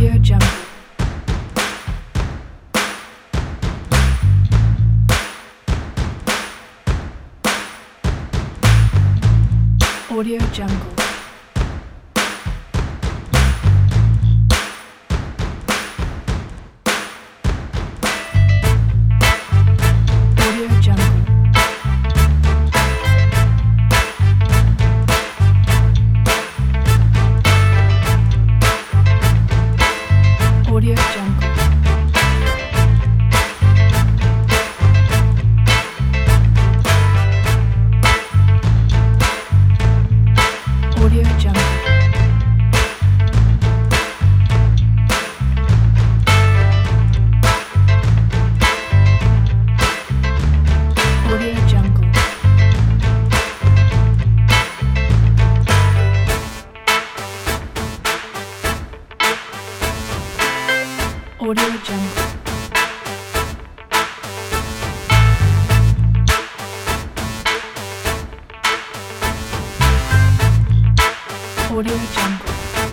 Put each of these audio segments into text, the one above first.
Audio Jungle. Audio Jungle. Audio Jungle. Audio Jungle. Audio Jungle. Audio Jungle. Audio Jungle. Audio Jungle.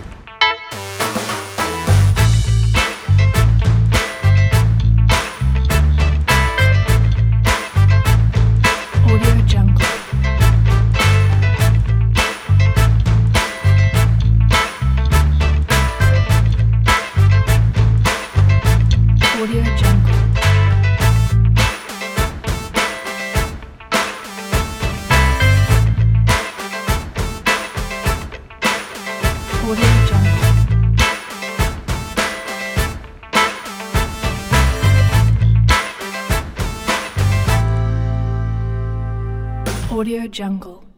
Audio Jungle. Audio Jungle. Audio Jungle. Audio Jungle.